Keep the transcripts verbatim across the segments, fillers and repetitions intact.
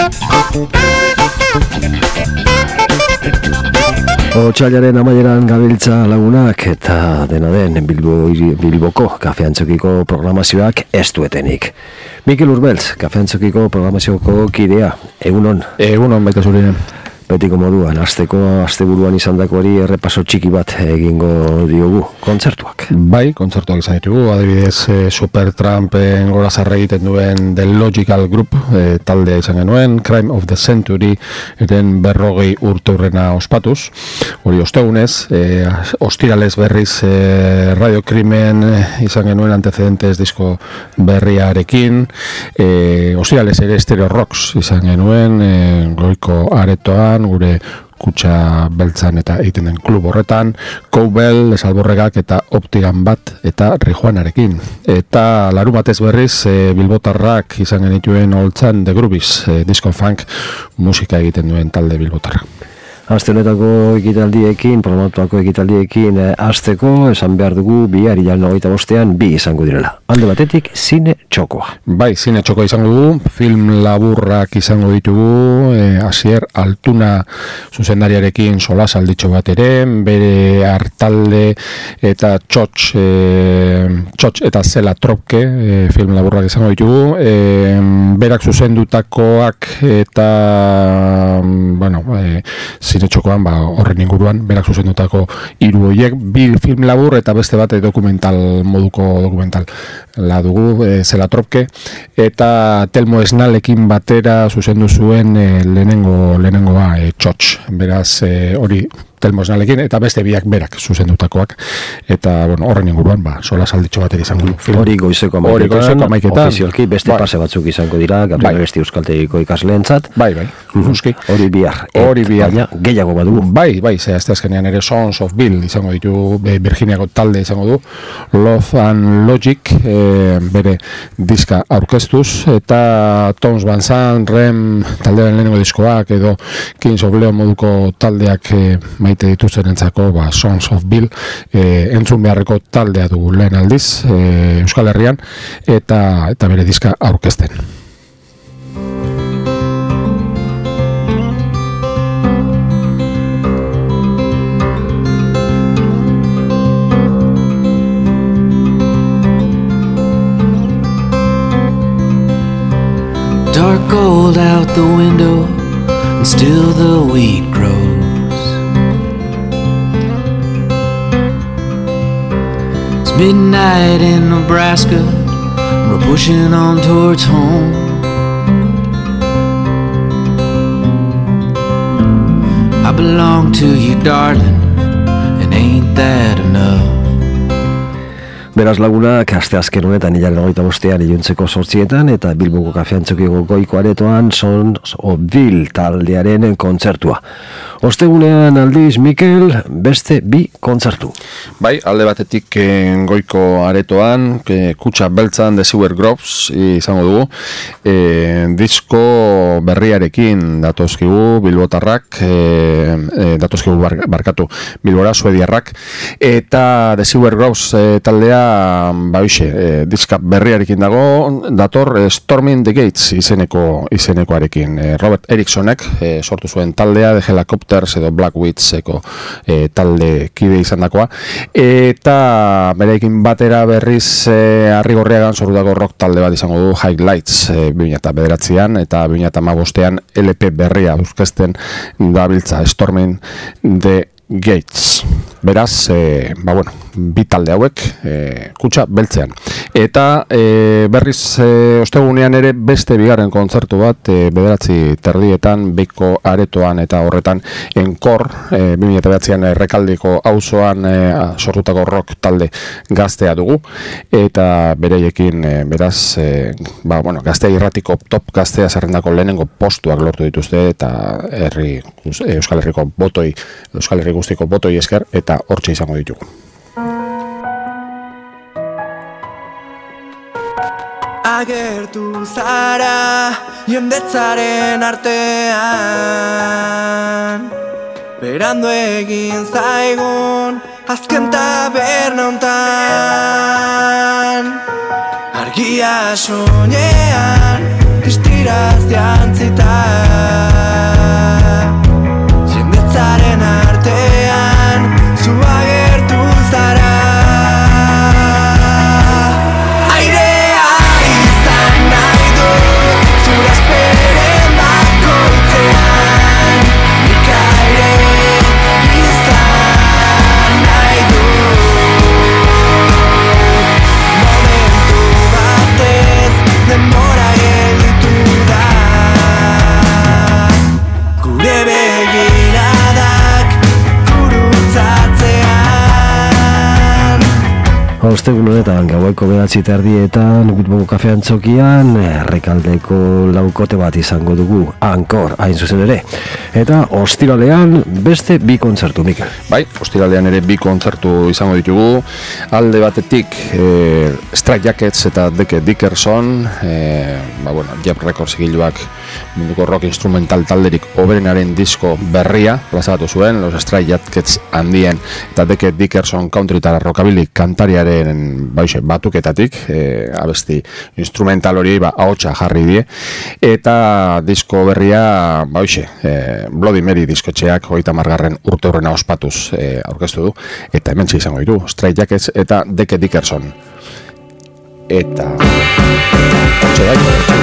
Otsailaren amaieran gabiltza lagunak eta dena den Bilbo, Bilboko kafeantzokiko programazioak ez duetenik. Mikel Urbeltz, kafeantzokiko programazioko kidea, egunon? Egunon, baita zurien. Betiko moduan, asteko asteburuan izandakoari errepaso txiki bat egingo diogu, kontzertuak. Bai, kontzertuak izan ditugu, adibidez eh, Supertrampen gora zarra egiten duen The Logical Group eh, taldea izan genuen, Crime of the Century eren berrogei urteurrena ospatuz. Hori ostegunez, eh, ostirales berriz eh, Radio Crimen izan genuen antecedentes disko berriarekin, eh, ostirales ere Stereo Rocks izan genuen, eh, goiko aretoan, gure kutxa beltzan eta egiten den klub horretan, Koubel, Desalborregak eta Optigan bat eta Rijuanarekin. Eta larun batez berriz e, Bilbotarrak izan genituen holtzan The Groovies, e, disco funk musika egiten duen talde Bilbotarra. Aste honetako ekitaldiekin, programatuako ekitaldiekin eh, azteko, esan behar dugu bihar hilaren hogeita bostean bi izango direla. Alde batetik, zine txokoa. Bai, zine txokoa izango dugu, film laburrak izango ditugu, eh, Asier Altuna zuzendariarekin solas alditxo bat ere, bere hartalde eta txotx, eh, txotx eta zela tropke eh, film laburrak izango ditugu, eh, berak zuzendutakoak eta, bueno, eh, zine txokoan, ba, horren inguruan, berak zuzendutako hiru horiek, bi film labur eta beste bat dokumental moduko dokumental la dugu, e, zela tropke, eta Telmo Esnalekin batera zuzendu zuen e, lehenengo, lehenengoa e, txotx, beraz e, hori Telmo Esnalekin, eta beste biak berak zuzendutakoak, eta bueno, horren inguruan, ba, sola salditxo bateri izango du. Hori goizeko amaiketan, ofizialki beste bai. Pase batzuk izango dira, Gabriel Aresti Euskaltegiko ikasleentzat. Bai, bai, uski. Hori bihar. Hori bihar. Baina, gehiago badugu. Bai, bai, ze azte azkenean ere Sons of Bill izango ditu, Virginiako talde izango du, Love and Logic, e, bere diska aurkeztuz, eta Tons Van Sant, Rem, taldearen lehenengo diskoak, edo Kings of Leon moduko taldeak e, maite dituztenentzako, ba, Sons of Bill, e, entzun beharreko taldea dugu lehen aldiz, e, Euskal Herrian, eta, eta bere diska aurkezten. Dark gold out the window, and still the wheat grows. It's midnight in Nebraska, and we're pushing on towards home. I belong to you, darling, and ain't that enough? Beraz lagunak, aste azken honetan hilaren hogeita bostean iluntzeko sortzietan eta Bilboko kafeantzokiko goiko aretoan Sons of Bill taldearen kontzertua. Ostegunean aldiz, Mikel, beste bi kontzertu. Bai, alde batetik eh, goiko aretoan, eh, kutxa beltzan The Sewer Groves izango dugu, eh, disko berriarekin datozkigu Bilbotarrak, eh, eh, datozkigu bar, barkatu Bilbora, Suediarrak, eta The Sewer Groves eh, taldea ba hoxe, e, diska berriarekin dago, dator e, Storming the Gates izeneko izenekoarekin. E, Robert Ericksonek e, sortu zuen taldea, The Helicopters edo Black Witzeko e, talde kide izandakoa, eta berekin batera berriz e, Arrigorriagan sortutako rock talde bat izango du, Highlights, e, bi mila bederatzian eta bi mila hamabostean L P berria aurkezten dabiltza, Storming the Gates. Beraz, e, ba bueno, bi talde hauek e, kutxa beltzean. Eta e, berriz e, ostegunean ere beste bigarren kontzertu bat e, bederatzi terdietan Beiko aretoan eta horretan Enkor, e, bi mila bederatzian Errekaldeko auzoan e, sortutako rock talde gaztea dugu, eta bereiekin e, beraz e, ba, bueno, gaztea irratiko top gaztea zerrendako lehenengo postuak lortu dituzte, eta herri, Euskal Herriko botoi, Euskal Herri guztiko botoi esker, eta hortxe izango ditugu. Agertu zara jendetzaren artean, berandu egin zaigun azken taberna hontan. Argia soinean, begiraz jantzita jendetzaren artean zu agertu zara airea izan nahi du zura esperen bakoitzean nik aire izan nahi du momentu batez denbora gelditu da gure begiradak gurutzatzean. Ostegun honetan, gaueko bederatzi eta erdietan, Bilboko Kafe Antzokian, Errekaldeko laukote bat izango dugu, Ankor, hain zuzen ere. Eta ostiralean beste bi kontzertu, Mikel. Bai, ostiralean ere bi kontzertu izango ditugu. Alde batetik, e, Strike Jackets eta Deke Dickerson, e, ba, bueno, Jab Records egiluak munduko rock instrumental talderik hoberenaren disko berria plazaratu zuen, Los Strike Jackets handien eta Deke Dickerson country eta rockabilly kantariaren baixe, batuketatik, e, abesti instrumental hori ba, ahotsa jarri die, eta disko berria baixe, e, Bloody Mary diskotxeak hogeita hamargarren urte horrena ospatuz e, aurkeztu du, eta hementxe izango ditu, Strike Jackets eta Deke Dickerson. Eta... Hortxe bai.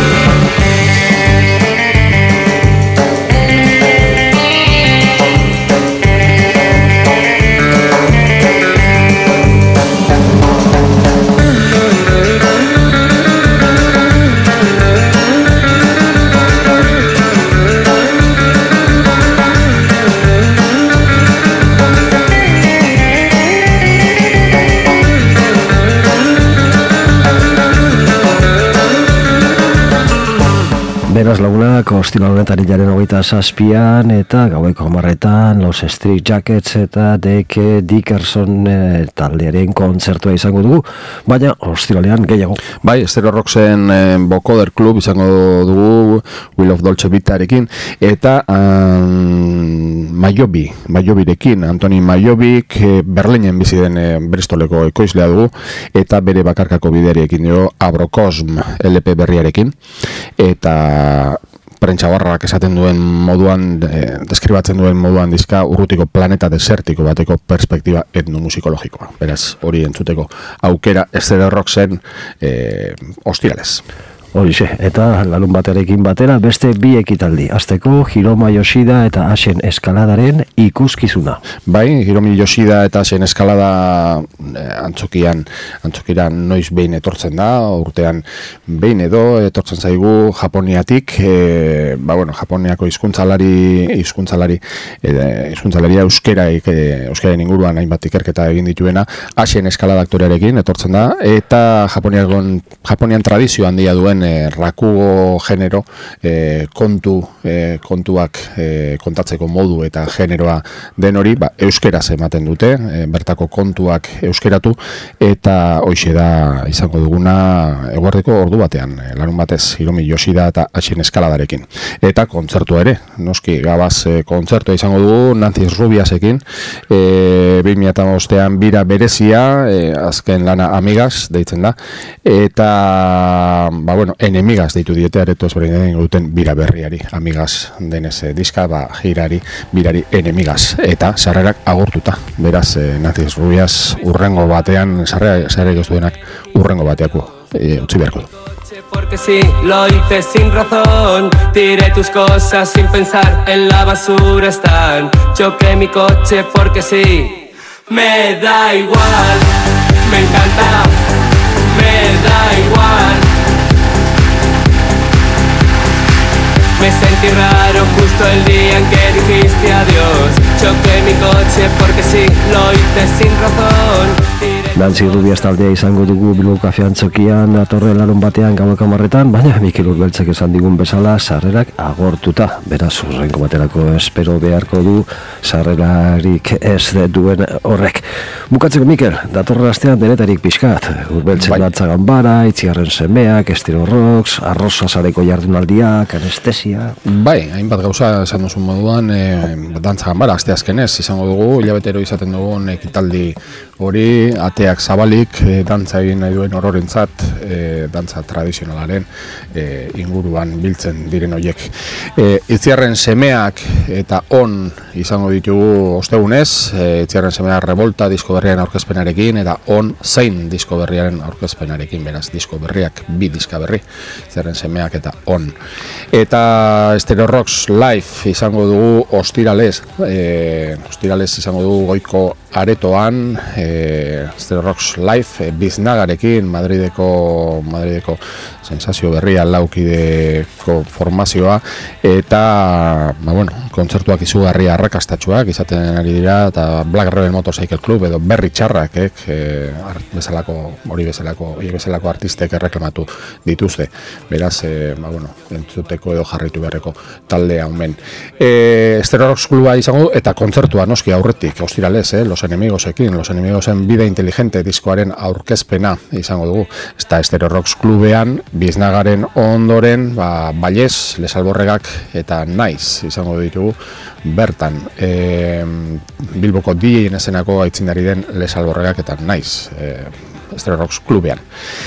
Beraz lagunak, ostirale honetan hilaren hogeita zazpian eta gaueko hamarretan Los Street Jackets eta Deke Dickerson e, taldearen kontzertua izango dugu, baina ostiralean gehiago. Bai, Stereo Rocksen e, Vocoder Club izango dugu Will of Dolce Vitarekin eta um, Maiobi, Maiobirekin, Antoni Maiobik e, Berlinen bizi den e, Bristoleko ekoizlea dugu eta bere bakarkako bideariekin dio Abrocosm L P berriarekin eta prentxabarrak esaten duen moduan, eh, deskribatzen duen moduan dizka urrutiko planeta desertiko bateko perspektiba etnomusikologikoa. Beraz, hori entzuteko aukera Stereo Rocksen eh, ostiralez. Horixe, eta larun baterekin batera beste bi ekitaldi. Azteko Hiromi Yoshida eta Asen Eskaladaren ikuskizuna. Bai, Hiromi Yoshida eta Asen Eskalada eh, antzokian, antzokiran noiz behin etortzen da, urtean behin edo etortzen zaigu Japoniatik, eh, ba bueno, Japoniako hizkuntzalari hizkuntzalari eh, hizkuntzalaria euskera eh, euskararen inguruan hainbat ikerketa egin dituena, Asen Eskalada aktorearekin etortzen da eta Japonian Japonian tradizio handia duen E, rakugo genero e, kontu e, kontuak e, kontatzeko modu eta generoa den hori ba, euskeraz ematen dute, e, bertako kontuak euskeratu eta hoixe da izango duguna eguerdeko ordu batean, e, larun batez Hiromi Yoshida eta Asen Eskaladarekin eta kontzertu ere, noski gabaz e, kontzertua izango dugu Nancy Rubiasekin e, bi mila hamabostean bira berezia e, azken lana Amigas deitzen da eta ba bueno Enemigas deitu diete areto ezberdinen duten bira berriari, Amigas denez eh, diska, ba, girari, birari Enemigas, eta sarrerak agortuta, beraz, eh, Nancy Rubias urrengo batean, sarrera, sarrera duenak urrengo bateako, eh, utzi beharko du. Porque sí, lo hice sin razón. Tiré tus cosas sin pensar, en la basura están. Choqué mi coche porque sí. Me da igual, me encanta, me da igual. Me sentí raro justo el día en que dijiste adiós. Choqué mi coche porque sí, lo hice sin razón. Nancy Rubias taldea izango dugu Bilboko Kafe Antzokian datorren larun batean gaueko hamarretan, baina Mikel Urbeltzek esan digun bezala sarrerak agortuta. Beraz, urrengo baterako espero beharko du sarrerarik ez duen horrek. Bukatzeko, Mikel, datorren astean denetarik pixkat. Urbeltzek bai. Dantza ganbara, Itziarren semeak, Stereo Rocks, Arrosa sareko jardunaldiak, anestesia. Bai, hainbat gauza esan duzun moduan, e, dantza ganbara, asteazkenez izango dugu, hilabetero izaten dugun ekitaldi hori, atea ataleak zabalik, e, dantza egin nahi duen ororentzat, e, dantza tradizionalaren e, inguruan biltzen diren horiek. E, Itziarren semeak eta on izango ditugu ostegunez, e, Itziarren semeak Revolta disko berriaren aurkezpenarekin, eta on zein disko berriaren aurkezpenarekin, beraz, disko berriak, bi diska berri, Itziarren semeak eta on. Eta Stereo Rocks Live izango dugu ostiralez, e, ostiralez izango dugu Goiko aretoan, e, Stereo Rocks Live, e, Biznagarekin, Madrideko, Madrideko sensazio berria, laukideko formazioa, eta, ba, bueno, kontzertuak izugarria arrakastatxuak izaten ari dira, eta Black Rebel Motorcycle Club edo berri txarrak, e, bezalako, hori bezalako, hori bezalako artistek erreklamatu dituzte. Beraz, e, ba, bueno, entzuteko edo jarraitu beharreko taldea omen. E, Stereo Rocks Kluba izango, eta kontzertua noski aurretik, ostiralez, eh, Los Enemigosekin, Los Enemigosen Vida Inteligente diskoaren aurkezpena izango dugu. Eta Stereo Rocks Klubean, Biznagaren ondoren, ba, Ballez, Lesalborregak eta Naiz izango ditugu bertan. E, Bilboko D J-en esenako aitzindari den Lesalborregak eta Naiz, e, Stereo Rocks Klubean.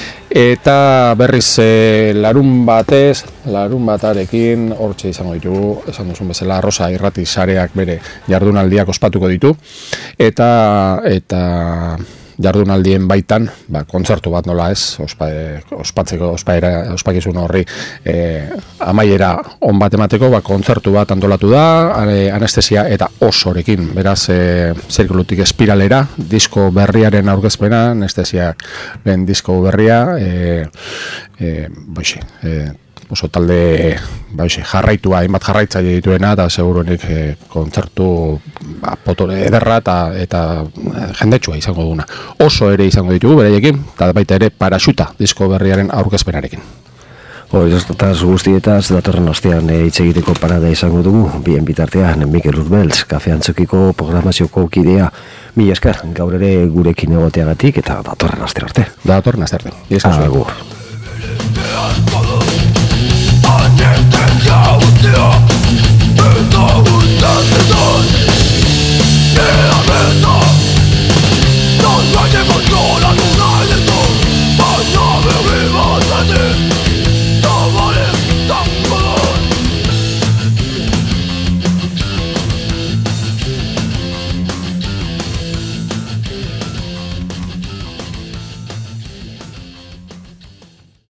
Eta berriz e, larun batez, larun batarekin hortxe izango ditugu, esan duzun bezala, Rosa Irrati sareak bere jardunaldiak ospatuko ditu, eta eta jardunaldien baitan, ba, kontzertu bat nola ez, ospa, ospatzeko, ospaera, ospakizun horri e, amaiera on bat emateko, ba, kontzertu bat antolatu da, anestesia eta osorekin, beraz, e, zirkulutik espiralera, disko berriaren aurkezpena, anestesiak ben disko berria, e, e, boixe, e, oso talde ba, jarraitua, hainbat jarraitzaile dituena, eta seguruenik e, kontzertu ba, potore ederra eta, eta jendetsua izango duguna. Oso ere izango ditugu beraiekin, eta baita ere Paraxuta disko berriaren aurkezpenarekin. Horretaz guztietaz, datorren ostean hitz egiteko parada izango dugu, bien bitartean Mikel Urbeltz, Kafean Txokiko programazioko kidea. Mila esker, gaur ere gurekin egoteagatik, eta datorren aste arte. Datorren aste arte. Agur.